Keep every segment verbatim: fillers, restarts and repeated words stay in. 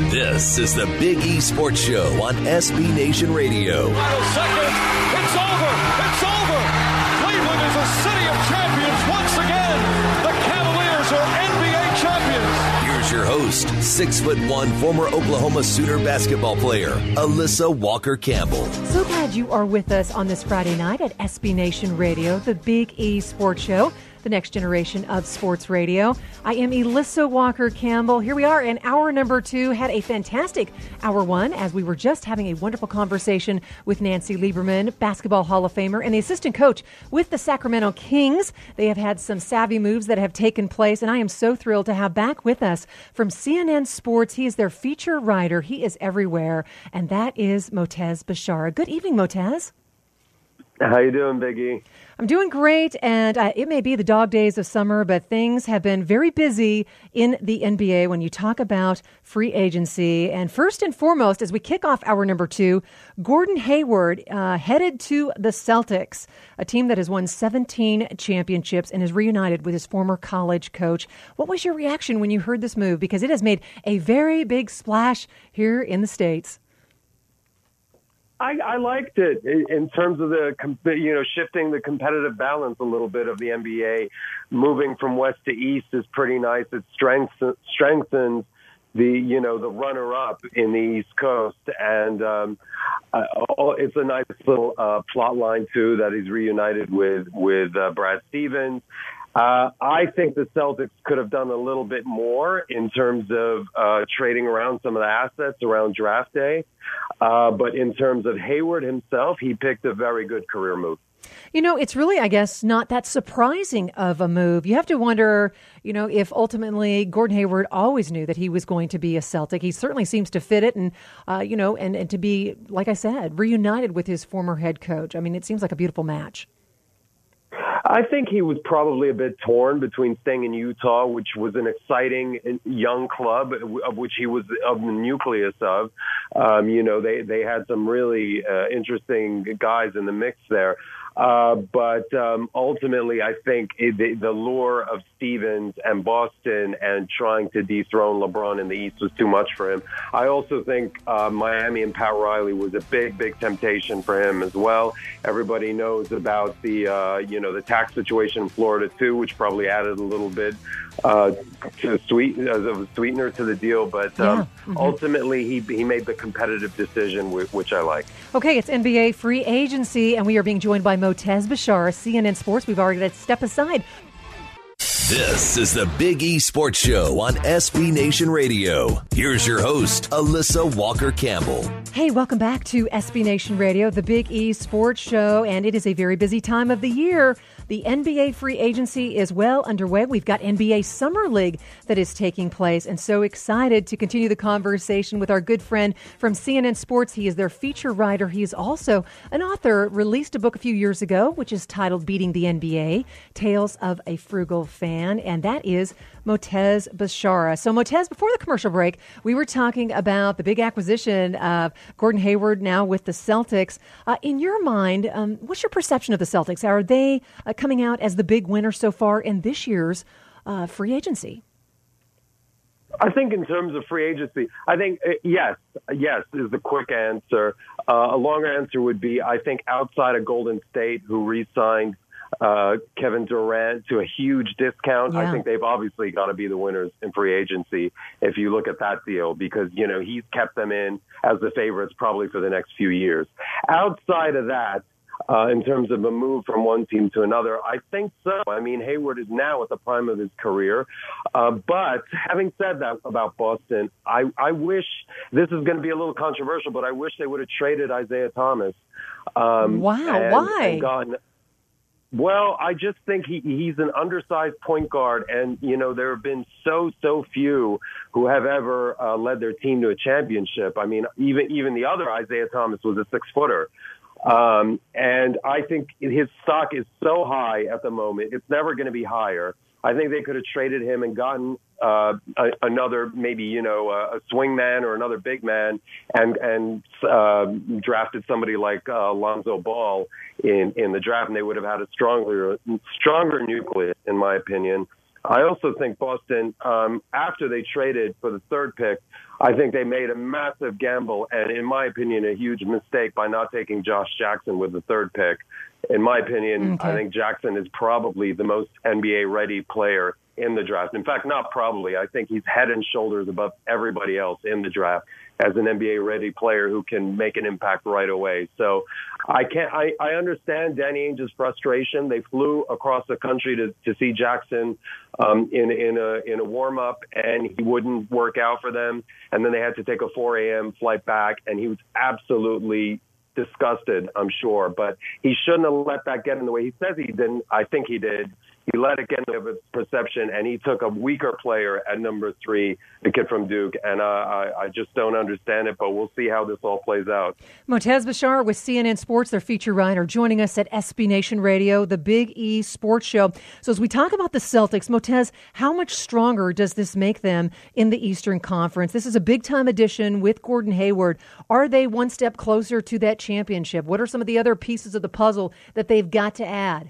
This is the Big E Sports Show on S B Nation Radio. Final second. It's over. It's over. Cleveland is a city of champions once again. The Cavaliers are N B A champions. Here's your host, six foot one former Oklahoma Sooner basketball player, Alyssa Walker Campbell. So glad you are with us on this Friday night at S B Nation Radio, the Big E Sports Show, the next generation of sports radio. I am Alyssa Walker Campbell. Here we are in hour number two. Had a fantastic hour one as we were just having a wonderful conversation with Nancy Lieberman, Basketball Hall of Famer and the assistant coach with the Sacramento Kings. They have had some savvy moves that have taken place, and I am so thrilled to have back with us from C N N Sports. He is their feature writer. He is everywhere, and that is Motez Bashara. Good evening, Motez. How you doing, Big E? I'm doing great, and uh, it may be the dog days of summer, but things have been very busy in the N B A when you talk about free agency. And first and foremost, as we kick off hour number two, Gordon Hayward uh, headed to the Celtics, a team that has won seventeen championships and is reunited with his former college coach. What was your reaction when you heard this move? Because it has made a very big splash here in the States. I, I liked it in terms of the, you know, shifting the competitive balance a little bit of the N B A. Moving from west to east is pretty nice. It strengthens, strengthens the, you know, the runner-up in the East Coast. And um, uh, it's a nice little uh, plot line, too, that he's reunited with, with uh, Brad Stevens. Uh, I think the Celtics could have done a little bit more in terms of uh, trading around some of the assets around draft day. Uh, but in terms of Hayward himself, he picked a very good career move. You know, it's really, I guess, not that surprising of a move. You have to wonder, you know, if ultimately Gordon Hayward always knew that he was going to be a Celtic. He certainly seems to fit it and, uh, you know, and, and to be, like I said, reunited with his former head coach. I mean, it seems like a beautiful match. I think he was probably a bit torn between staying in Utah, which was an exciting young club of which he was of the nucleus of. Um, you know, they, they had some really uh, interesting guys in the mix there. Uh, but um, ultimately, I think it, the, the lure of Stevens and Boston and trying to dethrone LeBron in the East was too much for him. I also think uh, Miami and Pat Riley was a big, big temptation for him as well. Everybody knows about the, uh, you know, the tax situation in Florida too, which probably added a little bit uh, to sweet as a sweetener to the deal. But um, yeah. mm-hmm. ultimately, he he made the competitive decision, which I like. Okay, it's N B A free agency, and we are being joined by Motez Bashara, C N N Sports. We've already got to step aside. This is the Big E Sports Show on S B Nation Radio. Here's your host, Alyssa Walker Campbell. Hey, welcome back to S B Nation Radio, the Big E Sports Show, and it is a very busy time of the year. The N B A free agency is well underway. We've got N B A Summer League that is taking place, and so excited to continue the conversation with our good friend from C N N Sports. He is their feature writer. He is also an author, released a book a few years ago, which is titled Beating the N B A, Tales of a Frugal Fan, and that is Motez Bashara. So, Motez, before the commercial break, we were talking about the big acquisition of Gordon Hayward now with the Celtics. Uh, in your mind, um, what's your perception of the Celtics? Are they uh, coming out as the big winner so far in this year's uh, free agency? I think in terms of free agency, I think uh, yes, yes is the quick answer. Uh, a longer answer would be, I think outside of Golden State, who re-signed Uh, Kevin Durant to a huge discount. Yeah. I think they've obviously got to be the winners in free agency if you look at that deal because, you know, he's kept them in as the favorites probably for the next few years. Outside of that, uh, in terms of a move from one team to another, I think so. I mean, Hayward is now at the prime of his career. Uh, but having said that about Boston, I, I wish, this is going to be a little controversial, but I wish they would have traded Isaiah Thomas. Um, wow, and, why? And gotten, Well, I just think he, he's an undersized point guard, and, you know, there have been so, so few who have ever uh, led their team to a championship. I mean, even even the other Isaiah Thomas was a six-footer. Um, and I think his stock is so high at the moment, it's never going to be higher. I think they could have traded him and gotten uh, a, another, maybe, you know, a, a swing man or another big man and, and uh, drafted somebody like uh, Lonzo Ball in, in the draft, and they would have had a stronger, stronger nucleus, in my opinion. I also think Boston, um, after they traded for the third pick, I think they made a massive gamble and, in my opinion, a huge mistake by not taking Josh Jackson with the third pick. In my opinion, okay. I think Jackson is probably the most N B A-ready player in the draft. In fact, not probably. I think he's head and shoulders above everybody else in the draft as an N B A-ready player who can make an impact right away. So I can't. I, I understand Danny Ainge's frustration. They flew across the country to, to see Jackson um, in in a in a warm up, and he wouldn't work out for them. And then they had to take a four a.m. flight back, and he was absolutely disgusted, I'm sure. But he shouldn't have let that get in the way. He says he didn't. I think he did. He let it get in the way of his perception, and he took a weaker player at number three, the kid from Duke. And uh, I, I just don't understand it, but we'll see how this all plays out. Motaz Bashar with C N N Sports, their feature writer, joining us at S B Nation Radio, the Big E Sports Show. So as we talk about the Celtics, Motaz, how much stronger does this make them in the Eastern Conference? This is a big-time addition with Gordon Hayward. Are they one step closer to that championship? What are some of the other pieces of the puzzle that they've got to add?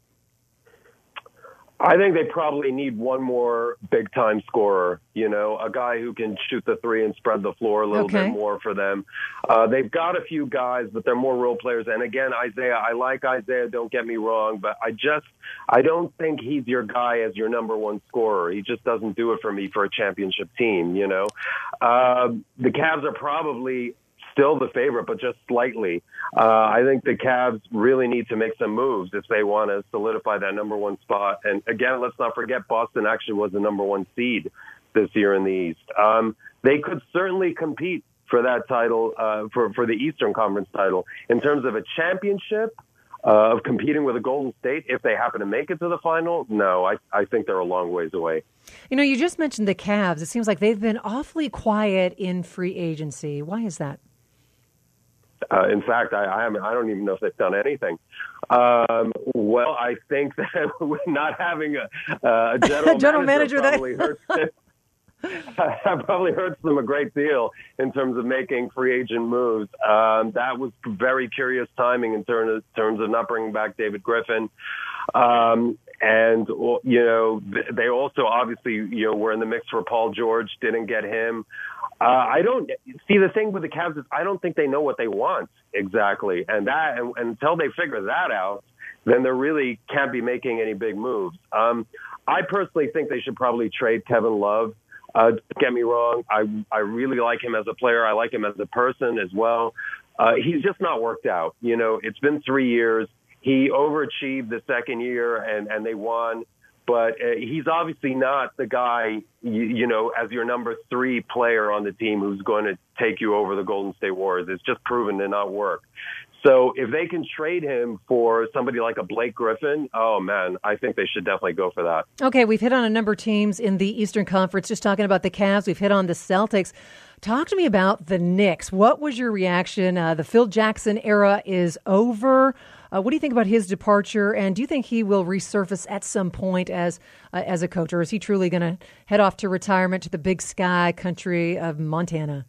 I think they probably need one more big-time scorer, you know, a guy who can shoot the three and spread the floor a little okay. bit more for them. Uh, they've got a few guys, but they're more role players. And again, Isaiah, I like Isaiah, don't get me wrong, but I just, I don't think he's your guy as your number one scorer. He just doesn't do it for me for a championship team, you know. Uh, the Cavs are probably still the favorite, but just slightly. Uh, I think the Cavs really need to make some moves if they want to solidify that number one spot. And again, let's not forget Boston actually was the number one seed this year in the East. Um, they could certainly compete for that title, uh, for, for the Eastern Conference title. In terms of a championship, uh, of competing with a Golden State, if they happen to make it to the final, no, I, I think they're a long ways away. You know, you just mentioned the Cavs. It seems like they've been awfully quiet in free agency. Why is that? Uh, in fact, I, I, I don't even know if they've done anything. Um, well, I think that not having a, a general, general manager, manager probably hurts them. That probably hurts them a great deal in terms of making free agent moves. Um, that was very curious timing in terms of, terms of not bringing back David Griffin. Um, and, you know, they also obviously, you know, were in the mix for Paul George, didn't get him. Uh, I don't see the thing with the Cavs is I don't think they know what they want exactly. And that and, and until they figure that out, then they really can't be making any big moves. Um, I personally think they should probably trade Kevin Love. Uh, don't get me wrong. I, I really like him as a player. I like him as a person as well. Uh, he's just not worked out. You know, it's been three years. He overachieved the second year and, and they won. But uh, he's obviously not the guy, you, you know, as your number three player on the team who's going to take you over the Golden State Warriors. It's just proven to not work. So if they can trade him for somebody like a Blake Griffin, oh, man, I think they should definitely go for that. Okay, we've hit on a number of teams in the Eastern Conference. Just talking about the Cavs, we've hit on the Celtics. Talk to me about the Knicks. What was your reaction? Uh, the Phil Jackson era is over. Uh, what do you think about his departure? And do you think he will resurface at some point as uh, as a coach? Or is he truly going to head off to retirement to the big sky country of Montana?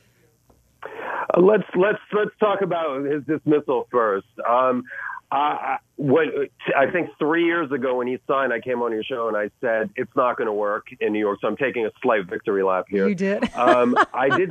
Uh, let's let's let's talk about his dismissal first. Um, I, when, I think three years ago when he signed, I came on your show and I said it's not going to work in New York. So I'm taking a slight victory lap here. You did. um, I did.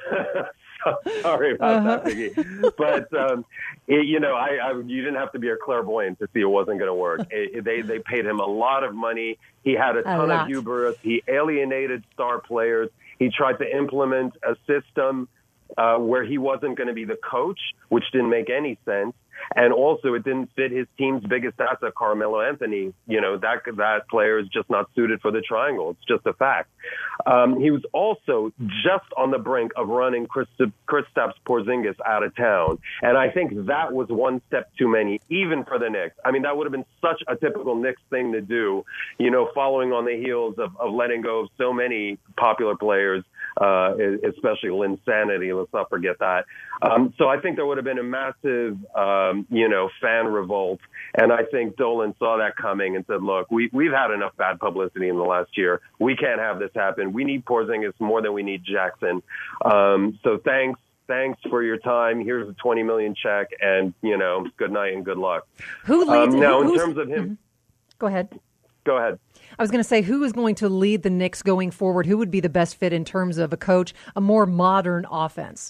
Sorry about uh-huh. that, Biggie. But um, it, you know, I, I you didn't have to be a clairvoyant to see it wasn't going to work. It, they they paid him a lot of money. He had a ton a of hubris. He alienated star players. He tried to implement a system uh, where he wasn't going to be the coach, which didn't make any sense. And also, it didn't fit his team's biggest asset, Carmelo Anthony. You know, that that player is just not suited for the triangle. It's just a fact. Um, he was also just on the brink of running Kristaps Porzingis out of town. And I think that was one step too many, even for the Knicks. I mean, that would have been such a typical Knicks thing to do, you know, following on the heels of, of letting go of so many popular players, uh, especially Linsanity. Let's not forget that. Um, so I think there would have been a massive, um, you know, fan revolt. And I think Dolan saw that coming and said, look, we, we've had enough bad publicity in the last year. We can't have this happen. We need Porzingis more than we need Jackson. Um, so thanks. Thanks for your time. Here's a twenty million check and, you know, good night and good luck. Who leads? Um, now, who, in terms of him. Mm-hmm. Go ahead. Go ahead. I was going to say, who is going to lead the Knicks going forward? Who would be the best fit in terms of a coach, a more modern offense?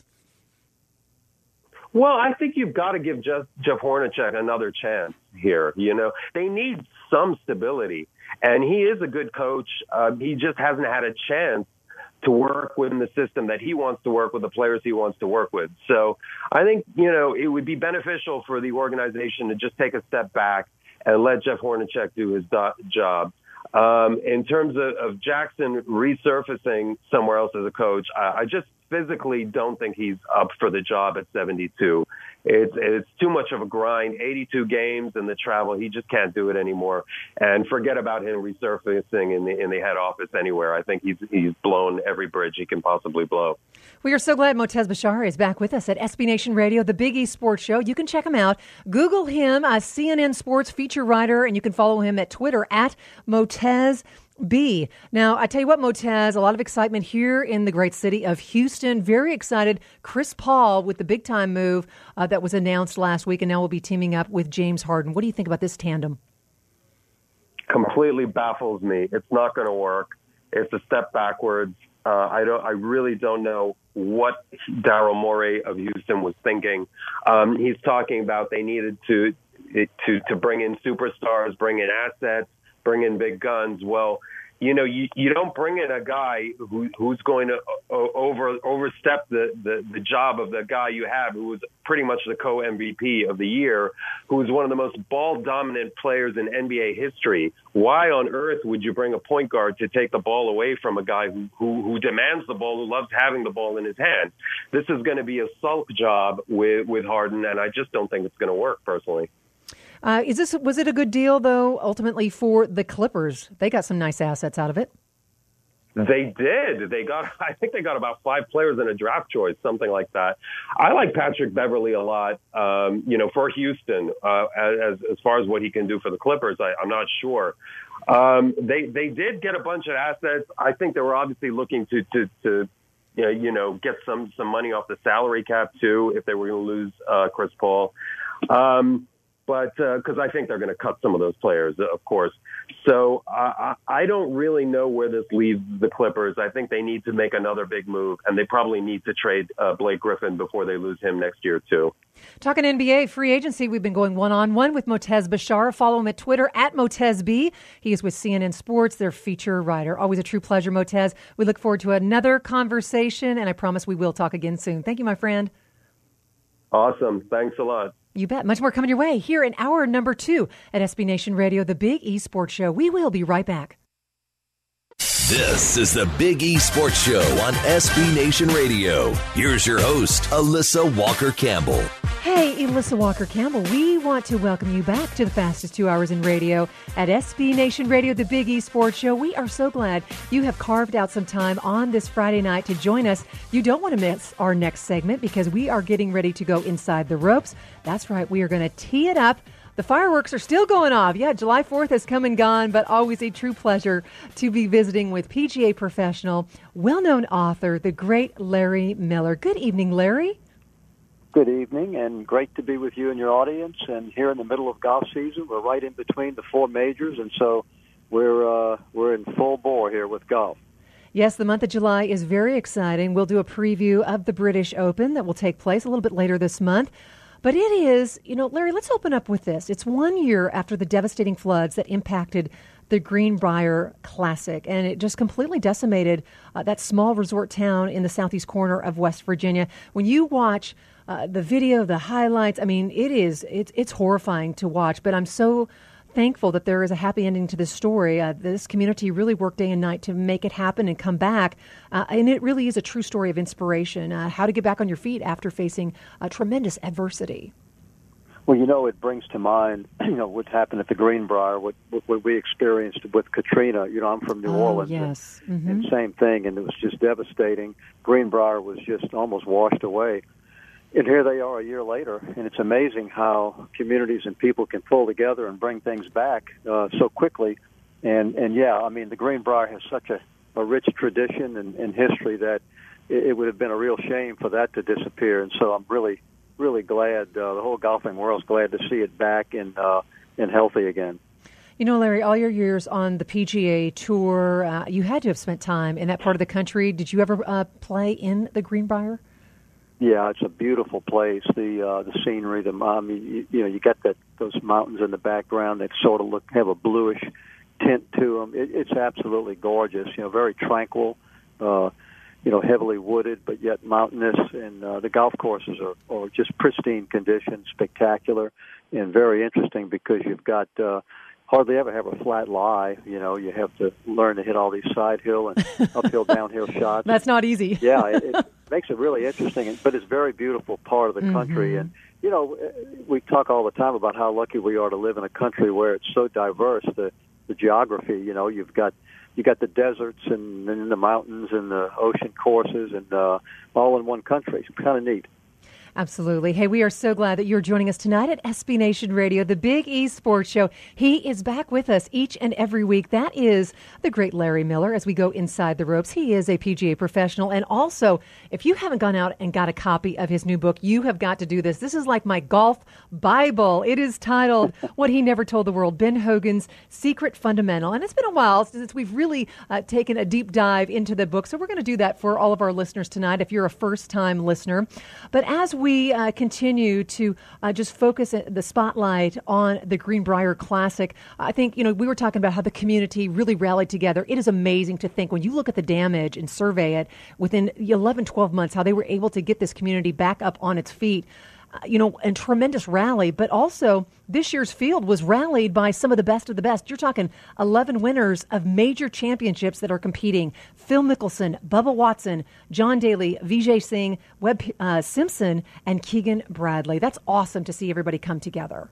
Well, I think you've got to give Jeff, Jeff Hornacek another chance here. You know, they need some stability, and he is a good coach. Uh, he just hasn't had a chance to work within the system that he wants to work with, the players he wants to work with. So I think, you know, it would be beneficial for the organization to just take a step back and let Jeff Hornacek do his do- job. Um, in terms of, of Jackson resurfacing somewhere else as a coach, I, I just physically don't think he's up for the job at seventy-two. It's it's too much of a grind. eighty-two games and the travel, he just can't do it anymore. And forget about him resurfacing in the in the head office anywhere. I think he's he's blown every bridge he can possibly blow. We are so glad Motez Bashar is back with us at S B Nation Radio, the Big East Sports Show. You can check him out. Google him, a C N N Sports feature writer, and you can follow him at Twitter at Motez B. Now, I tell you what, Motez, a lot of excitement here in the great city of Houston. Very excited. Chris Paul with the big-time move uh, that was announced last week, and now will be teaming up with James Harden. What do you think about this tandem? Completely baffles me. It's not going to work. It's a step backwards. Uh, I don't. I really don't know what Daryl Morey of Houston was thinking. Um, he's talking about they needed to to to bring in superstars, bring in assets, bring in big guns. Well, you know, you, you don't bring in a guy who, who's going to over overstep the, the, the job of the guy you have, who was pretty much the co-M V P of the year, who is one of the most ball-dominant players in N B A history. Why on earth would you bring a point guard to take the ball away from a guy who, who, who demands the ball, who loves having the ball in his hand? This is going to be a sulk job with, with Harden, and I just don't think it's going to work, personally. Uh, is this was it a good deal, though, ultimately for the Clippers? They got some nice assets out of it. They did. They got, I think they got about five players in a draft choice, something like that. I like Patrick Beverly a lot, um, you know, for Houston. Uh, as as far as what he can do for the Clippers, I, I'm not sure. Um, they they did get a bunch of assets. I think they were obviously looking to to, to you know, you know get some some money off the salary cap too if they were going to lose uh, Chris Paul. Um, But because uh, I think they're going to cut some of those players, of course. So uh, I don't really know where this leaves the Clippers. I think they need to make another big move, and they probably need to trade uh, Blake Griffin before they lose him next year, too. Talking N B A free agency, we've been going one-on-one with Motez Bashar. Follow him at Twitter, at MotezB. He is with C N N Sports, their feature writer. Always a true pleasure, Motez. We look forward to another conversation, and I promise we will talk again soon. Thank you, my friend. Awesome. Thanks a lot. You bet. Much more coming your way here in hour number two at S B Nation Radio, the Big E Sports Show. We will be right back. This is the Big E Sports Show on S B Nation Radio. Here's your host, Alyssa Walker-Campbell. Hey, Alyssa Walker-Campbell, we want to welcome you back to the fastest two hours in radio at S B Nation Radio, the Big E Sports Show. We are so glad you have carved out some time on this Friday night to join us. You don't want to miss our next segment because we are getting ready to go inside the ropes. That's right, we are going to tee it up. The fireworks are still going off. Yeah, July fourth has come and gone, but always a true pleasure to be visiting with P G A professional, well-known author, the great Larry Miller. Good evening, Larry. Good evening, and great to be with you and your audience. And here in the middle of golf season, we're right in between the four majors, and so we're uh, we're in full bore here with golf. Yes, the month of July is very exciting. We'll do a preview of the British Open that will take place a little bit later this month. But it is, you know, Larry, let's open up with this. It's one year after the devastating floods that impacted the Greenbrier Classic, and it just completely decimated uh, that small resort town in the southeast corner of West Virginia. When you watch uh, the video, the highlights, I mean, it is, it's, it's horrifying to watch, but I'm so thankful that there is a happy ending to this story. Uh, this community really worked day and night to make it happen and come back. Uh, and it really is a true story of inspiration, uh, how to get back on your feet after facing uh, tremendous adversity. Well, you know, it brings to mind, you know, what happened at the Greenbrier, what, what we experienced with Katrina. You know, I'm from New oh, Orleans. Yes. And, mm-hmm. and same thing, and it was just devastating. Greenbrier was just almost washed away. And here they are a year later, and it's amazing how communities and people can pull together and bring things back uh, so quickly. And, and yeah, I mean, the Greenbrier has such a, a rich tradition and, and history that it, it would have been a real shame for that to disappear. And so I'm really, really glad, uh, the whole golfing world's glad to see it back and, uh, and healthy again. You know, Larry, all your years on the P G A Tour, uh, you had to have spent time in that part of the country. Did you ever uh, play in the Greenbrier? Yeah, it's a beautiful place. The uh, the scenery, the um, you, you know, you got that those mountains in the background that sort of look have a bluish tint to them. It, it's absolutely gorgeous. You know, very tranquil. Uh, you know, heavily wooded, but yet mountainous, and uh, the golf courses are, are just pristine condition, spectacular, and very interesting because you've got uh, hardly ever have a flat lie. You know, you have to learn to hit all these side hill and uphill, downhill shots. That's not easy. Yeah, it, it makes it really interesting, but it's a very beautiful part of the country. Mm-hmm. And, you know, we talk all the time about how lucky we are to live in a country where it's so diverse, the, the geography. You know, you've got You got the deserts and, and the mountains and the ocean courses and uh, all in one country. It's kind of neat. Absolutely. Hey, we are so glad that you're joining us tonight at S B Nation Radio, the Big E Sports Show. He is back with us each and every week. That is the great Larry Miller as we go inside the ropes. He is a P G A professional. And also, if you haven't gone out and got a copy of his new book, you have got to do this. This is like my golf Bible. It is titled What He Never Told the World, Ben Hogan's Secret Fundamental. And it's been a while since we've really uh, taken a deep dive into the book. So we're going to do that for all of our listeners tonight if you're a first-time listener. But as we We uh, continue to uh, just focus the spotlight on the Greenbrier Classic. I think, you know, we were talking about how the community really rallied together. It is amazing to think when you look at the damage and survey it within eleven, twelve months, how they were able to get this community back up on its feet. You know, and tremendous rally, but also this year's field was rallied by some of the best of the best. You're talking eleven winners of major championships that are competing. Phil Mickelson, Bubba Watson, John Daly, Vijay Singh, Webb uh, Simpson, and Keegan Bradley. That's awesome to see everybody come together.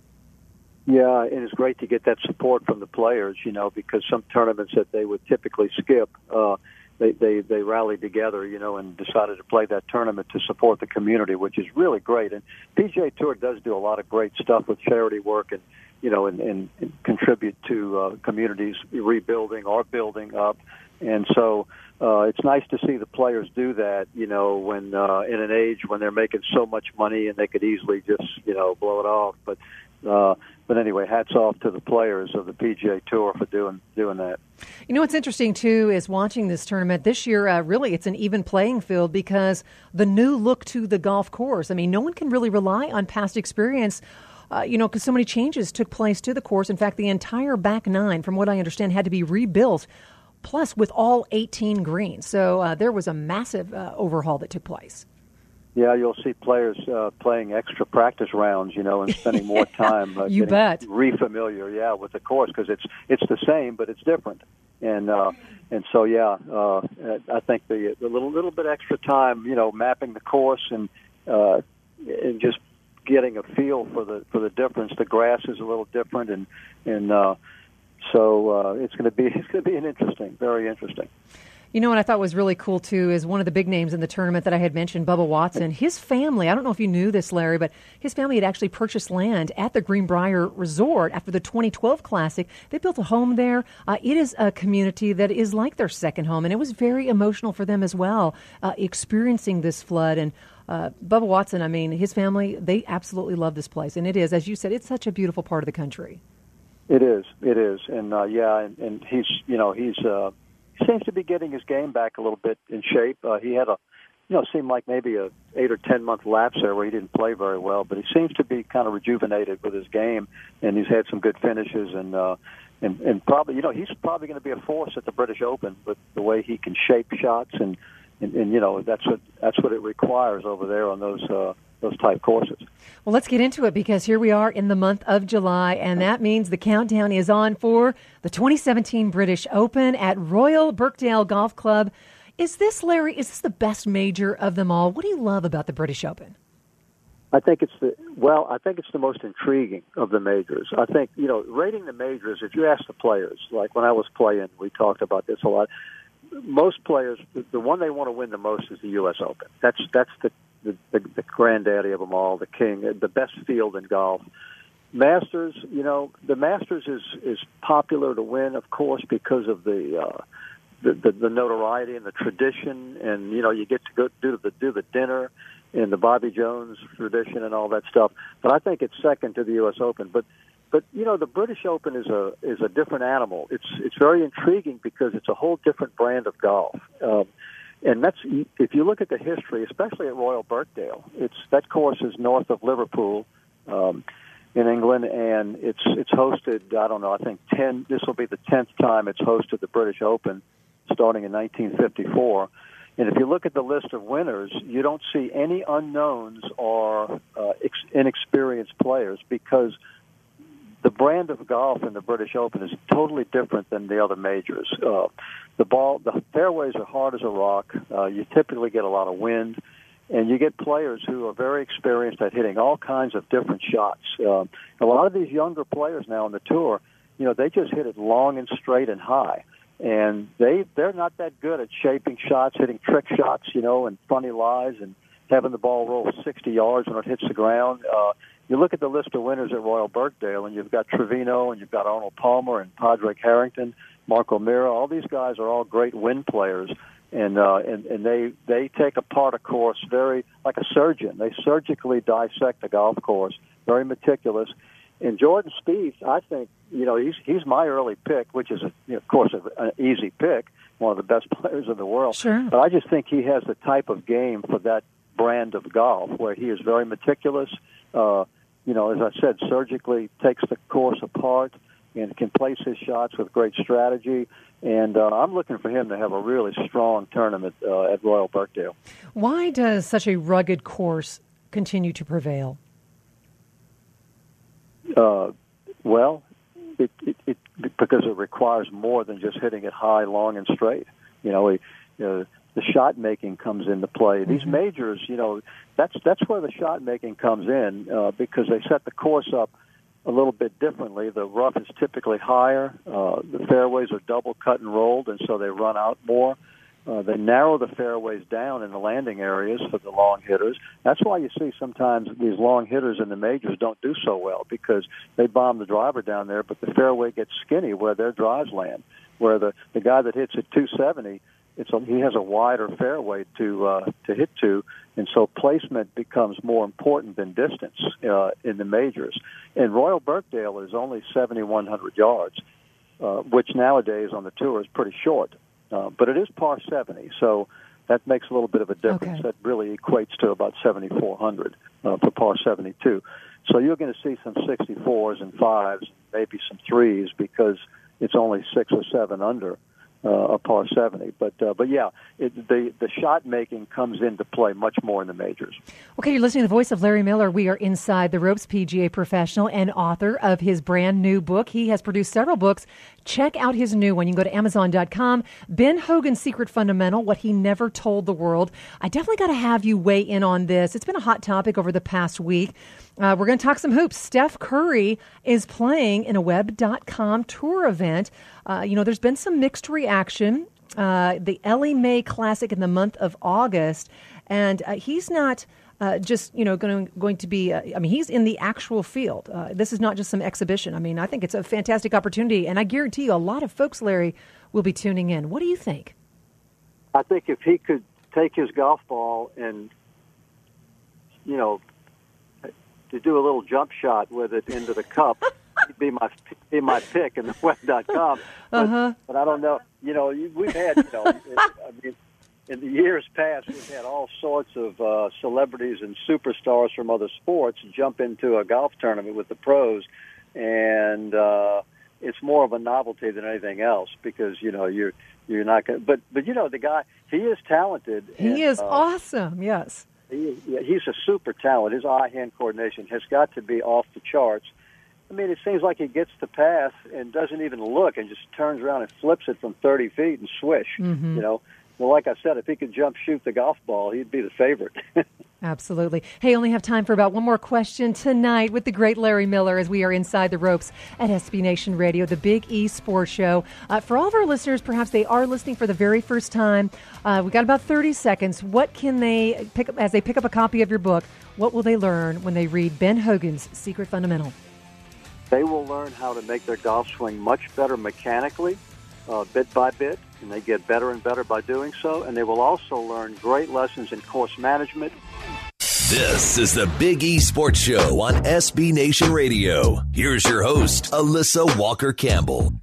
Yeah, and it's great to get that support from the players, you know, because some tournaments that they would typically skip, uh, They, they they rallied together, you know, and decided to play that tournament to support the community, which is really great. And P G A Tour does do a lot of great stuff with charity work and, you know, and, and, and contribute to uh, communities rebuilding or building up. And so uh, it's nice to see the players do that, you know, when uh, in an age when they're making so much money and they could easily just, you know, blow it off. But uh, but anyway, hats off to the players of the P G A Tour for doing doing that. You know, what's interesting, too, is watching this tournament this year, uh, really, it's an even playing field because the new look to the golf course. I mean, no one can really rely on past experience, uh, you know, because so many changes took place to the course. In fact, the entire back nine, from what I understand, had to be rebuilt, plus with all eighteen greens. So uh, there was a massive uh, overhaul that took place. Yeah, you'll see players uh, playing extra practice rounds, you know, and spending more time uh, you getting bet. re-familiar, yeah, with the course because it's it's the same, but it's different. And uh, and so, yeah, uh, I think the, the little little bit extra time, you know, mapping the course and uh, and just getting a feel for the for the difference. The grass is a little different, and and uh, so uh, it's going to be it's going to be an interesting, very interesting. You know what I thought was really cool, too, is one of the big names in the tournament that I had mentioned, Bubba Watson. His family, I don't know if you knew this, Larry, but his family had actually purchased land at the Greenbrier Resort after the twenty twelve Classic. They built a home there. Uh, it is a community that is like their second home, and it was very emotional for them as well, uh, experiencing this flood. And uh, Bubba Watson, I mean, his family, they absolutely love this place. And it is, as you said, it's such a beautiful part of the country. It is. It is. And, uh, yeah, and, and he's, you know, he's... Uh, seems to be getting his game back a little bit in shape. Uh, he had a, you know, seemed like maybe a eight or ten month lapse there where he didn't play very well, but he seems to be kind of rejuvenated with his game, and he's had some good finishes, and uh, and and probably, you know, he's probably going to be a force at the British Open with the way he can shape shots, and and, and you know that's what that's what it requires over there on those. Uh, those type courses. Well, let's get into it because here we are in the month of July, and that means the countdown is on for the twenty seventeen British Open at Royal Birkdale Golf Club. Is this, Larry, is this the best major of them all? What do you love about the British Open? I think it's the, well, I think it's the most intriguing of the majors. I think, you know, rating the majors, if you ask the players, like when I was playing, we talked about this a lot. Most players, the one they want to win the most is the U S Open. That's, that's the, The, the, the granddaddy of them all, the king, the best field in golf. Masters, you know, the Masters is is popular to win, of course, because of the uh, the, the, the notoriety and the tradition, and, you know, you get to go do the do the dinner and the Bobby Jones tradition and all that stuff. But I think it's second to the U S Open. But, but you know, the British Open is a is a different animal. It's it's very intriguing because it's a whole different brand of golf. Um, and that's if you look at the history, especially at Royal Birkdale, it's that course is north of Liverpool. Um, in England, and it's it's hosted, I don't know, I think ten. This will be the tenth time it's hosted the British Open, starting in nineteen fifty-four. And if you look at the list of winners, you don't see any unknowns or uh, ex- inexperienced players, because the brand of golf in the British Open is totally different than the other majors. Uh, the ball, the fairways are hard as a rock. Uh, you typically get a lot of wind. And you get players who are very experienced at hitting all kinds of different shots. Um, a lot of these younger players now on the tour, you know, they just hit it long and straight and high. And they, they're not that good at shaping shots, hitting trick shots, you know, and funny lies and having the ball roll sixty yards when it hits the ground. Uh, you look at the list of winners at Royal Birkdale, and you've got Trevino, and you've got Arnold Palmer, and Padraig Harrington, Mark O'Meara. All these guys are all great win players. And, uh, and and they they take apart a course very like a surgeon. They surgically dissect the golf course, very meticulous. And Jordan Spieth, I think, you know, he's he's my early pick, which is, a, you know, of course, a, an easy pick, one of the best players in the world. Sure. But I just think he has the type of game for that brand of golf, where he is very meticulous. Uh, you know, as I said, surgically takes the course apart and can place his shots with great strategy. And uh, I'm looking for him to have a really strong tournament uh, at Royal Birkdale. Why does such a rugged course continue to prevail? Uh, well, it, it, it because it requires more than just hitting it high, long, and straight. You know, we, you know the shot making comes into play. Mm-hmm. These majors, you know, that's that's where the shot making comes in uh, because they set the course up a little bit differently. The rough is typically higher. Uh, the fairways are double cut and rolled, and so they run out more. Uh, they narrow the fairways down in the landing areas for the long hitters. That's why you see sometimes these long hitters in the majors don't do so well, because they bomb the driver down there, but the fairway gets skinny where their drives land. Where the, the guy that hits at two seventy, it's a, he has a wider fairway to uh, to hit to, and so placement becomes more important than distance uh, in the majors. And Royal Birkdale is only seventy-one hundred yards, uh, which nowadays on the tour is pretty short. Uh, but it is par seventy, so that makes a little bit of a difference. Okay. That really equates to about seventy-four hundred uh, for par seventy-two. So you're going to see some sixty-fours and fives, maybe some threes, because it's only six or seven under uh, a par seventy. But uh, but yeah, it, the the shot making comes into play much more in the majors. Okay, you're listening to the voice of Larry Miller. We are Inside the Ropes, P G A professional and author of his brand new book. He has produced several books. Check out his new one. You can go to amazon dot com. Ben Hogan's Secret Fundamental, What He Never Told the World. I definitely got to have you weigh in on this. It's been a hot topic over the past week. Uh, we're going to talk some hoops. Steph Curry is playing in a web dot com tour event. Uh, you know, there's been some mixed reaction. Uh, the Ellie Mae Classic in the month of August, and uh, he's not uh, just, you know, going going to be, uh, I mean, he's in the actual field. Uh, this is not just some exhibition. I mean, I think it's a fantastic opportunity, and I guarantee you a lot of folks, Larry, will be tuning in. What do you think? I think if he could take his golf ball and, you know, to do a little jump shot with it into the cup, he'd be my be my pick in the web dot com. But, uh-huh. but I don't know. You know, we've had, you know, I mean, in the years past, we've had all sorts of uh, celebrities and superstars from other sports jump into a golf tournament with the pros, and uh, it's more of a novelty than anything else, because, you know, you're you're not going. But but you know, the guy, he is talented. He and, is uh, awesome. Yes. He, he's a super talent. His eye-hand coordination has got to be off the charts. I mean, it seems like he gets the pass and doesn't even look and just turns around and flips it from thirty feet and swish, Mm-hmm. you know. Well, like I said, if he could jump shoot the golf ball, he'd be the favorite. Absolutely. Hey, only have time for about one more question tonight with the great Larry Miller as we are Inside the Ropes at S B Nation Radio, the Big E Sports Show. Uh, for all of our listeners, perhaps they are listening for the very first time. Uh, we got about thirty seconds. What can they pick up as they pick up a copy of your book? What will they learn when they read Ben Hogan's Secret Fundamental? They will learn how to make their golf swing much better mechanically, uh, bit by bit, and they get better and better by doing so, and they will also learn great lessons in course management. This is the Big E Sports Show on S B Nation Radio. Here's your host, Alyssa Walker Campbell.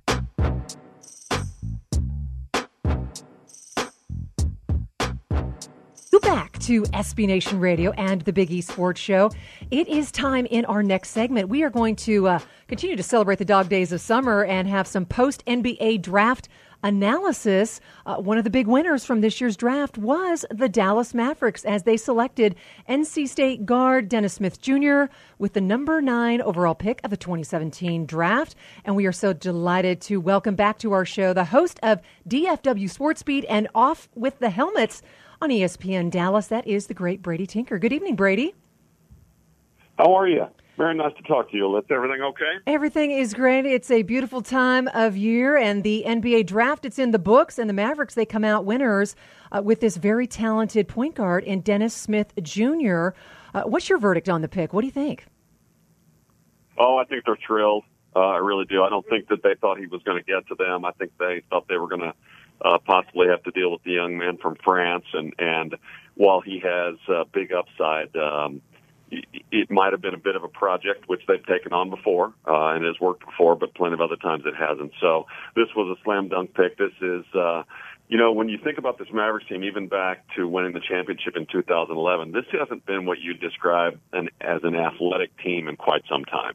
Back to S B Nation Radio and the Big E Sports Show. It is time in our next segment. We are going to uh, continue to celebrate the dog days of summer and have some post-N B A draft analysis. Uh, one of the big winners from this year's draft was the Dallas Mavericks as they selected N C State guard Dennis Smith Junior with the number nine overall pick of the twenty seventeen draft. And we are so delighted to welcome back to our show the host of D F W Sports Beat and Off with the Helmets on E S P N Dallas. That is the great Brady Tinker. Good evening, Brady. How are you? Very nice to talk to you. Is everything okay? Everything is great. It's a beautiful time of year, and the N B A draft, it's in the books, and the Mavericks, they come out winners uh, with this very talented point guard in Dennis Smith Junior Uh, what's your verdict on the pick? What do you think? Oh, I think they're thrilled. Uh, I really do. I don't think that they thought he was going to get to them. I think they thought they were going to Uh, possibly have to deal with the young man from France, and, and while he has uh, big upside, um, it, it might have been a bit of a project which they've taken on before uh, and has worked before, but plenty of other times it hasn't. So this was a slam dunk pick. This is, uh, you know, when you think about this Mavericks team, even back to winning the championship in two thousand eleven, this hasn't been what you describe an, as an athletic team in quite some time.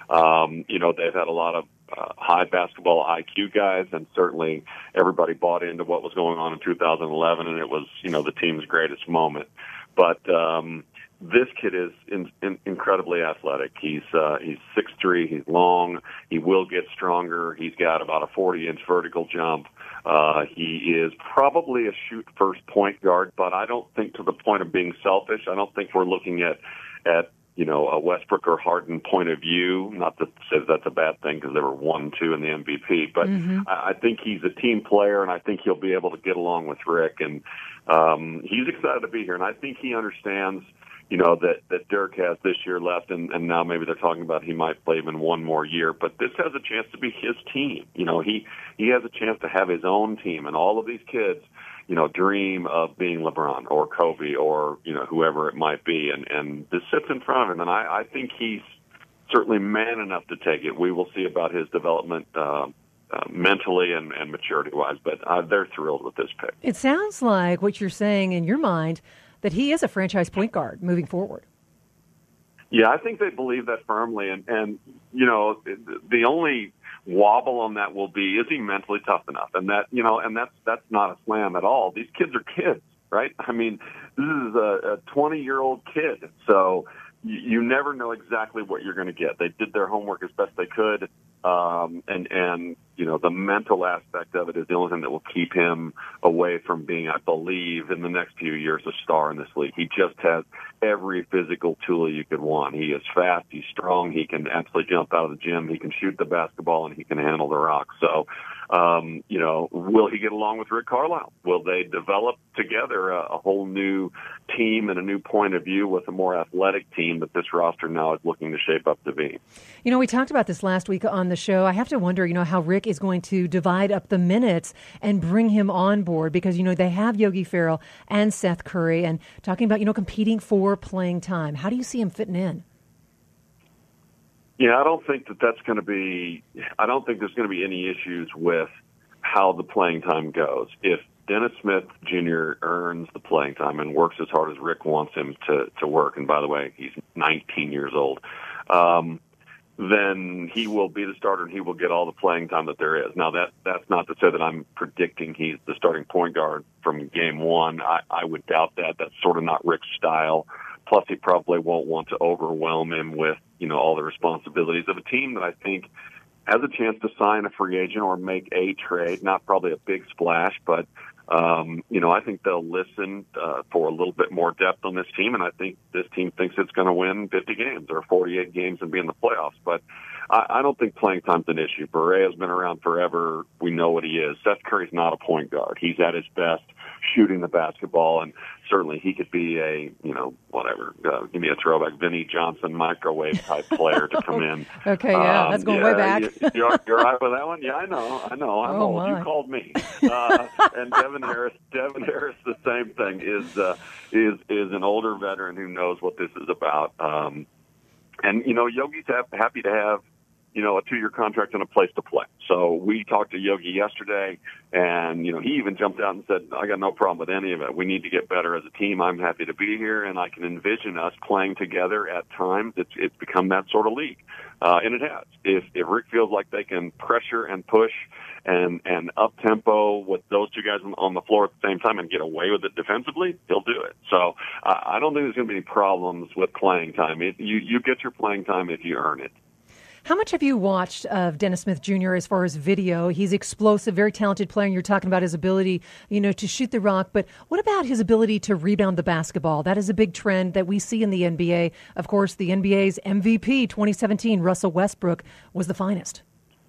Um, you know, they've had a lot of uh, high basketball I Q guys, and certainly everybody bought into what was going on in two thousand eleven, and it was, you know, the team's greatest moment. But um, this kid is in, in, incredibly athletic. He's uh, he's six three, he's long, he will get stronger. He's got about a forty-inch vertical jump. Uh, he is probably a shoot-first point guard, but I don't think to the point of being selfish. I don't think we're looking at at you know, a Westbrook or Harden point of view. Not to say that's a bad thing because they were one two in the M V P, but mm-hmm. I, I think he's a team player, and I think he'll be able to get along with Rick. And um, he's excited to be here, and I think he understands, you know, that, that Dirk has this year left, and, and now maybe they're talking about he might play even one more year. But this has a chance to be his team. You know, he, he has a chance to have his own team, and all of these kids, you know, dream of being LeBron or Kobe or, you know, whoever it might be. And, and this sits in front of him, and I, I think he's certainly man enough to take it. We will see about his development uh, uh, mentally and, and maturity-wise, but uh, they're thrilled with this pick. It sounds like what you're saying in your mind, that he is a franchise point guard moving forward. Yeah, I think they believe that firmly. And, and you know, the only wobble on that will be, is he mentally tough enough? And that, you know, and that's, that's not a slam at all. These kids are kids, right? I mean, this is a twenty-year-old kid. So you, you never know exactly what you're going to get. They did their homework as best they could. Um, and, and, you know, the mental aspect of it is the only thing that will keep him away from being, I believe, in the next few years, a star in this league. He just has every physical tool you could want. He is fast, he's strong, he can absolutely jump out of the gym, he can shoot the basketball, and he can handle the rock. So, um, you know, will he get along with Rick Carlisle? Will they develop together a, a whole new team and a new point of view with a more athletic team that this roster now is looking to shape up to be? You know, we talked about this last week on the show. I have to wonder, you know, how Rick is going to divide up the minutes and bring him on board because, you know, they have Yogi Ferrell and Seth Curry and talking about, you know, competing for playing time. How do you see him fitting in? Yeah, I don't think that that's going to be, I don't think there's going to be any issues with how the playing time goes. If Dennis Smith Junior earns the playing time and works as hard as Rick wants him to, to work, and by the way, he's nineteen years old, um, then he will be the starter and he will get all the playing time that there is. Now, that that's not to say that I'm predicting he's the starting point guard from game one. I, I would doubt that. That's sort of not Rick's style. Plus, he probably won't want to overwhelm him with, you know, all the responsibilities of a team that I think has a chance to sign a free agent or make a trade. Not probably a big splash, but, um, you know, I think they'll listen uh, for a little bit more depth on this team, and I think this team thinks it's going to win fifty games or forty-eight games and be in the playoffs. But I, I don't think playing time's an issue. Barea has been around forever. We know what he is. Seth Curry's not a point guard. He's at his best shooting the basketball, and certainly he could be a, you know, whatever, uh, give me a throwback, Vinnie Johnson microwave type player to come in. Okay, yeah, um, that's going yeah, way back. you, you're, you're right with that one? Yeah, I know, I know, I'm oh, old. My. You called me. Uh, and Devin Harris, Devin Harris, the same thing, is, uh, is, is an older veteran who knows what this is about. Um, and, you know, Yogi's ha- happy to have, you know, a two-year contract and a place to play. So we talked to Yogi yesterday, and, you know, he even jumped out and said, I got no problem with any of it. We need to get better as a team. I'm happy to be here, and I can envision us playing together at times. It's, it's become that sort of league, uh, and it has. If, if Rick feels like they can pressure and push and, and up-tempo with those two guys on, on the floor at the same time and get away with it defensively, he'll do it. So uh, I don't think there's going to be any problems with playing time. It, you, you get your playing time if you earn it. How much have you watched of Dennis Smith Junior as far as video? He's explosive, very talented player, and you're talking about his ability, you know, to shoot the rock. But what about his ability to rebound the basketball? That is a big trend that we see in the N B A. Of course, the N B A's M V P twenty seventeen, Russell Westbrook, was the finest.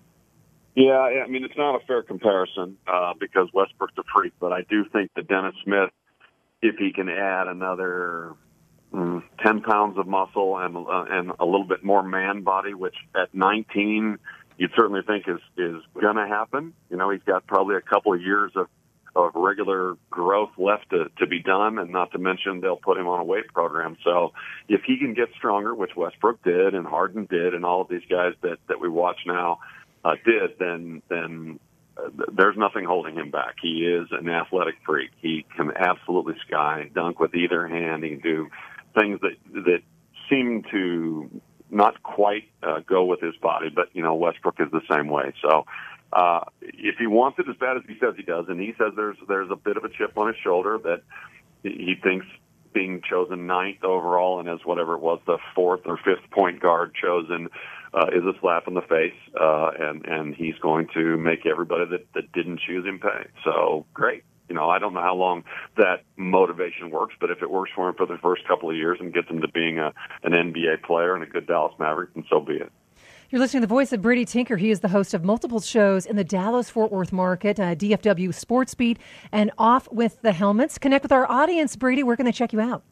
Yeah, I mean, it's not a fair comparison uh, because Westbrook's a freak, but I do think that Dennis Smith, if he can add another Mm, ten pounds of muscle and uh, and a little bit more man body, which at nineteen you'd certainly think is is going to happen. You know, he's got probably a couple of years of of regular growth left to, to be done, and not to mention they'll put him on a weight program. So if he can get stronger, which Westbrook did and Harden did, and all of these guys that that we watch now uh, did, then then. There's nothing holding him back. He is an athletic freak. He can absolutely sky dunk with either hand. He can do things that that seem to not quite uh, go with his body, but, you know, Westbrook is the same way. So uh, if he wants it as bad as he says he does, and he says there's there's a bit of a chip on his shoulder that he thinks being chosen ninth overall and as whatever it was, the fourth or fifth point guard chosen uh, is a slap in the face, uh, and, and he's going to make everybody that, that didn't choose him pay. So, great. You know, I don't know how long that motivation works, but if it works for him for the first couple of years and gets him to being a, an N B A player and a good Dallas Maverick, then so be it. You're listening to the voice of Brady Tinker. He is the host of multiple shows in the Dallas-Fort Worth market, uh, D F W Sports Beat, and Off with the Helmets. Connect with our audience, Brady. Where can they check you out?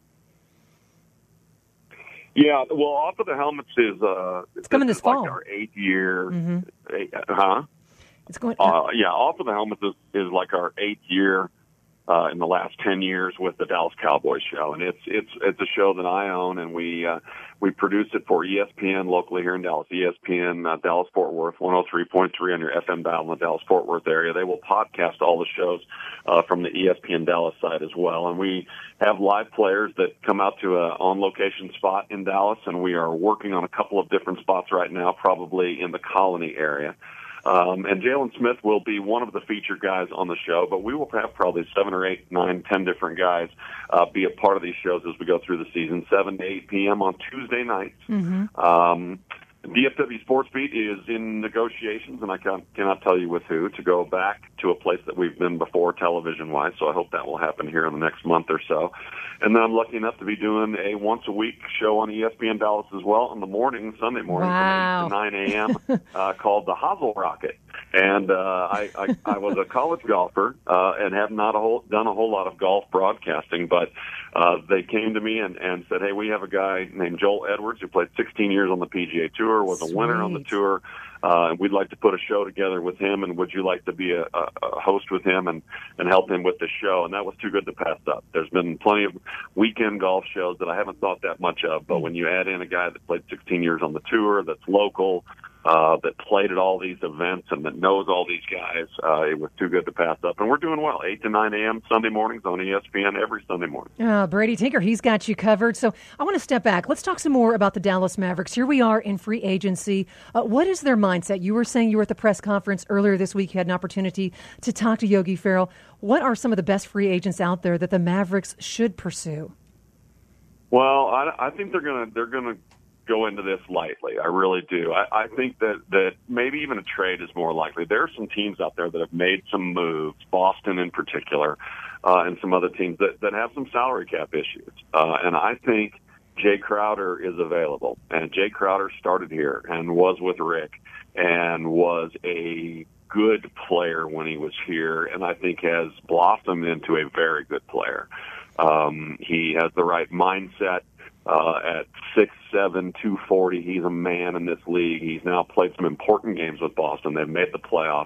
Yeah, well, Off of the Helmets is uh, it's coming this, this fall. Like our eighth year, mm-hmm. eight, huh? It's going. Uh, yeah, Off of the Helmets is, is like our eighth year uh, in the last ten years with the Dallas Cowboys show, and it's it's it's a show that I own, and we uh, we produce it for E S P N locally here in Dallas. E S P N uh, Dallas Fort Worth, one oh three point three on your F M dial in the Dallas Fort Worth area. They will podcast all the shows uh, from the E S P N Dallas side as well, and we have live players that come out to a on location spot in Dallas, and we are working on a couple of different spots right now, probably in the Colony area. Um, and Jalen Smith will be one of the featured guys on the show, but we will have probably seven or eight, nine, ten different guys uh, be a part of these shows as we go through the season, seven to eight p.m. on Tuesday nights. Mm-hmm. Um, D F W Sports Beat is in negotiations, and I can, cannot tell you with who, to go back to a place that we've been before television-wise, so I hope that will happen here in the next month or so. And then I'm lucky enough to be doing a once-a-week show on E S P N Dallas as well in the morning, Sunday morning, wow. from eight to nine a.m., uh, called the Hosel Rocket. And uh, I, I, I was a college golfer uh, and have not a whole, done a whole lot of golf broadcasting, but uh, they came to me and, and said, hey, we have a guy named Joel Edwards who played sixteen years on the P G A Tour, was Sweet. a winner on the tour. Uh, we'd like to put a show together with him, and would you like to be a, a, a host with him and, and help him with the show? And that was too good to pass up. There's been plenty of weekend golf shows that I haven't thought that much of, but when you add in a guy that played sixteen years on the tour, that's local, uh, that played at all these events and that knows all these guys, uh, it was too good to pass up. And we're doing well, eight to nine a.m. Sunday mornings on E S P N every Sunday morning. Uh, Brady Tinker, he's got you covered. So I want to step back. Let's talk some more about the Dallas Mavericks. Here we are in free agency. Uh, what is their mindset? You were saying you were at the press conference earlier this week. You had an opportunity to talk to Yogi Ferrell. What are some of the best free agents out there that the Mavericks should pursue? Well, I, I think they're going to they're going to go into this lightly. I really do. I, I think that, that maybe even a trade is more likely. There are some teams out there that have made some moves, Boston in particular, uh, and some other teams that, that have some salary cap issues. Uh, and I think Jay Crowder is available. And Jay Crowder started here and was with Rick and was a good player when he was here, and I think has blossomed into a very good player. Um, he has the right mindset. Uh, at six seven, two forty, he's a man in this league. He's now played some important games with Boston. They've made the playoffs.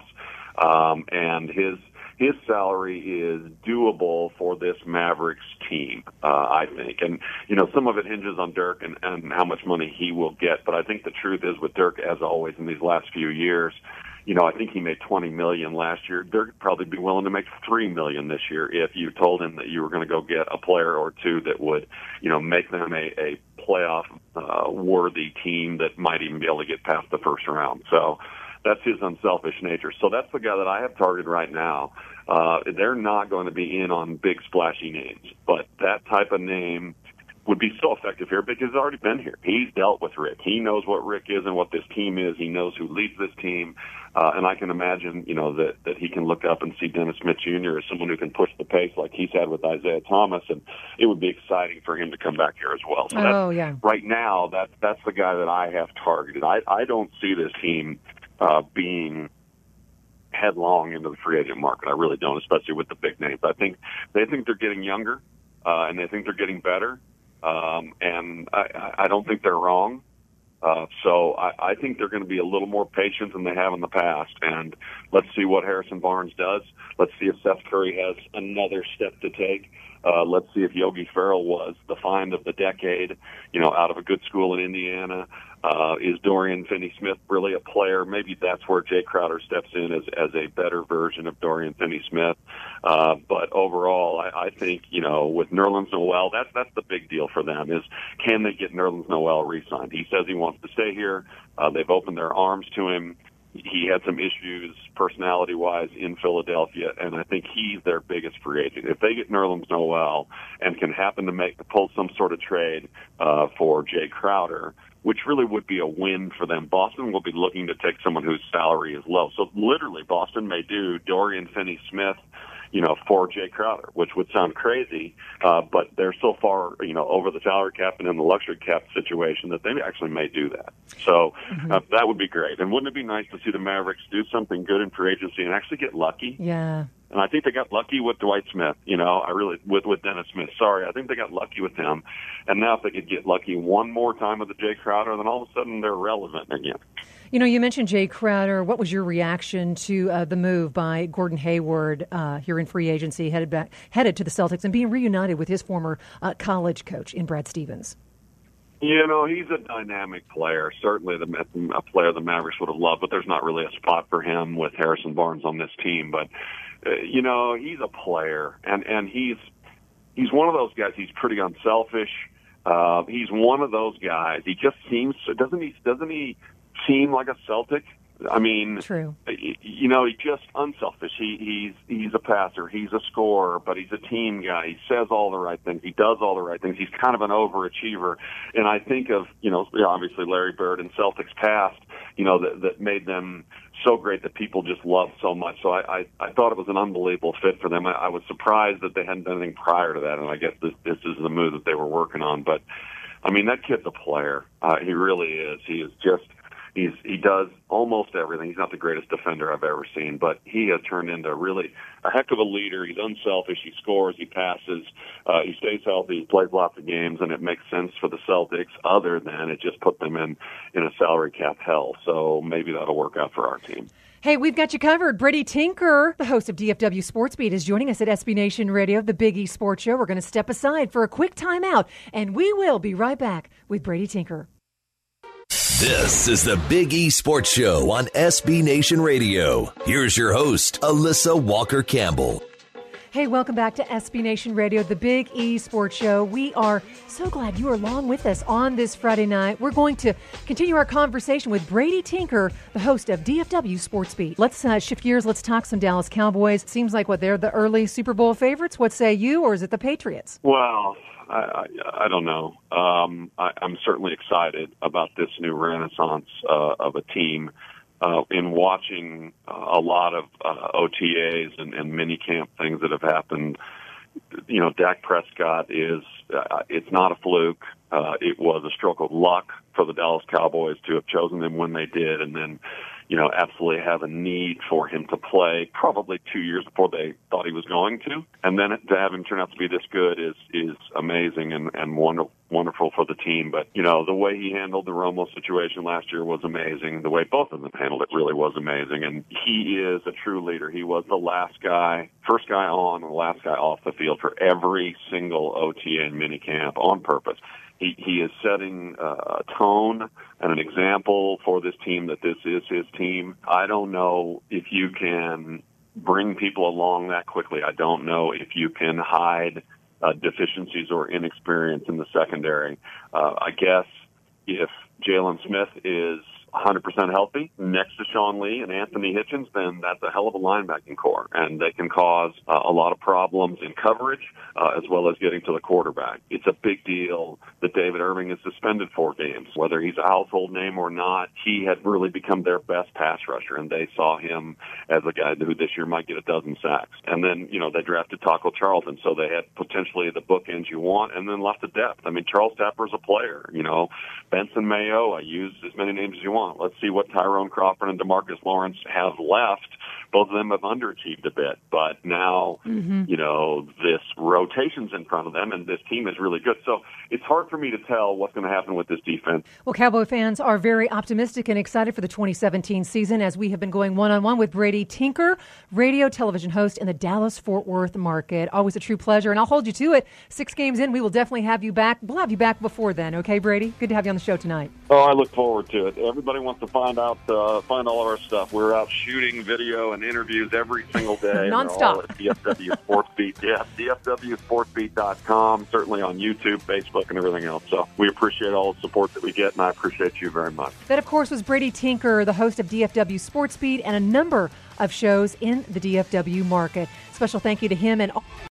Um, and his his salary is doable for this Mavericks team, uh, I think. And, you know, some of it hinges on Dirk and, and how much money he will get. But I think the truth is with Dirk, as always, in these last few years, you know, I think he made twenty million dollars last year. Dirk would probably be willing to make three million dollars this year if you told him that you were going to go get a player or two that would, you know, make them a, a playoff uh, worthy team that might even be able to get past the first round. So that's his unselfish nature. So that's the guy that I have targeted right now. Uh, they're not going to be in on big splashy names, but that type of name would be so effective here because he's already been here. He's dealt with Rick. He knows what Rick is and what this team is. He knows who leads this team. Uh, and I can imagine, you know, that, that he can look up and see Dennis Smith Junior as someone who can push the pace like he's had with Isaiah Thomas. And it would be exciting for him to come back here as well. So oh, that's, yeah. right now, that's, that's the guy that I have targeted. I, I don't see this team uh, being headlong into the free agent market. I really don't, especially with the big names. I think they think they're getting younger, uh, and they think they're getting better. Um, and I, I don't think they're wrong. Uh, so I, I think they're going to be a little more patient than they have in the past. And let's see what Harrison Barnes does. Let's see if Seth Curry has another step to take. Uh, let's see if Yogi Ferrell was the find of the decade, you know, out of a good school in Indiana. Uh, is Dorian Finney-Smith really a player? Maybe that's where Jay Crowder steps in as, as a better version of Dorian Finney-Smith. Uh, but overall, I, I think, you know, with Nerlens Noel, that's, that's the big deal for them is can they get Nerlens Noel re-signed? He says he wants to stay here. Uh, they've opened their arms to him. He had some issues personality-wise in Philadelphia, and I think he's their biggest free agent. If they get Nerlens Noel and can happen to make pull some sort of trade uh, for Jay Crowder, which really would be a win for them, Boston will be looking to take someone whose salary is low. So literally, Boston may do Dorian Finney-Smith, you know, for Jay Crowder, which would sound crazy, uh, but they're so far, you know, over the salary cap and in the luxury cap situation that they actually may do that. So mm-hmm. uh, that would be great. And wouldn't it be nice to see the Mavericks do something good in free agency and actually get lucky? Yeah. And I think they got lucky with Dwight Smith, you know, I really, with, with Dennis Smith. Sorry, I think they got lucky with him. And now if they could get lucky one more time with the Jay Crowder, then all of a sudden they're relevant again. You know, you mentioned Jay Crowder. What was your reaction to uh, the move by Gordon Hayward uh, here in free agency, headed back, headed to the Celtics and being reunited with his former uh, college coach in Brad Stevens? You know, he's a dynamic player. Certainly the, a player the Mavericks would have loved, but there's not really a spot for him with Harrison Barnes on this team. But, uh, you know, he's a player, and, and he's he's one of those guys. He's pretty unselfish. Uh, he's one of those guys. He just seems, doesn't he, doesn't he seem like a Celtic? I mean, True. You know, he's just unselfish. He, he's he's a passer. He's a scorer, but he's a team guy. He says all the right things. He does all the right things. He's kind of an overachiever. And I think of, you know, obviously Larry Bird and Celtics past, you know, that, that made them so great that people just loved so much. So I, I, I thought it was an unbelievable fit for them. I, I was surprised that they hadn't done anything prior to that, and I guess this, this is the move that they were working on. But, I mean, that kid's a player. Uh, he really is. He is just... He's, he does almost everything. He's not the greatest defender I've ever seen, but he has turned into really a heck of a leader. He's unselfish. He scores. He passes. Uh, he stays healthy. He plays lots of games, and it makes sense for the Celtics other than it just put them in, in a salary cap hell. So maybe that'll work out for our team. Hey, we've got you covered. Brady Tinker, the host of D F W Sports Beat, is joining us at S B Nation Radio, the Big E Sports Show. We're going to step aside for a quick timeout, and we will be right back with Brady Tinker. This is the Big E Sports Show on S B Nation Radio. Here's your host, Alyssa Walker Campbell. Hey, welcome back to S B Nation Radio, the Big E Sports Show. We are so glad you are along with us on this Friday night. We're going to continue our conversation with Brady Tinker, the host of D F W Sports Beat. Let's uh, shift gears. Let's talk some Dallas Cowboys. Seems like, what, they're the early Super Bowl favorites? What say you, or is it the Patriots? Well, I, I, I don't know. Um, I, I'm certainly excited about this new renaissance uh, of a team. Uh, in watching uh, a lot of uh, O T As and, and minicamp things that have happened, you know, Dak Prescott is, uh, it's not a fluke. Uh, it was a stroke of luck for the Dallas Cowboys to have chosen him when they did. And then, you know, absolutely have a need for him to play probably two years before they thought he was going to. And then to have him turn out to be this good is, is amazing and, and wonderful. wonderful for the team. But, you know, the way he handled the Romo situation last year was amazing. The way both of them handled it really was amazing. And he is a true leader. He was the last guy, first guy on and the last guy off the field for every single O T A and minicamp on purpose. He, he is setting uh, a tone and an example for this team that this is his team. I don't know if you can bring people along that quickly. I don't know if you can hide Uh, deficiencies or inexperience in the secondary. Uh, I guess if Jalen Smith is one hundred percent healthy next to Sean Lee and Anthony Hitchens, then that's a hell of a linebacking core, and they can cause uh, a lot of problems in coverage uh, as well as getting to the quarterback. It's a big deal that David Irving is suspended four games. Whether he's a household name or not, he had really become their best pass rusher, and they saw him as a guy who this year might get a dozen sacks. And then, you know, they drafted Taco Charlton, so they had potentially the bookends you want, and then lots of depth. I mean, Charles Tapper's a player, you know. Benson Mayo, I use as many names as you want. Let's see what Tyrone Crawford and DeMarcus Lawrence have left. Both of them have underachieved a bit, but now, mm-hmm. you know, this rotation's in front of them, and this team is really good. So it's hard for me to tell what's going to happen with this defense. Well, Cowboy fans are very optimistic and excited for the twenty seventeen season as we have been going one-on-one with Brady Tinker, radio television host in the Dallas-Fort Worth market. Always a true pleasure, and I'll hold you to it. Six games in, we will definitely have you back. We'll have you back before then, okay, Brady? Good to have you on the show tonight. Oh, I look forward to it. Everybody wants to find out, uh, find all of our stuff. We're out shooting video and interviews every single day. Non-stop. At D F W Sports Beat. Yeah, D F W sports beat dot com, certainly on YouTube, Facebook, and everything else. So we appreciate all the support that we get, and I appreciate you very much. That, of course, was Brady Tinker, the host of D F W Sports Beat and a number of shows in the D F W market. Special thank you to him and all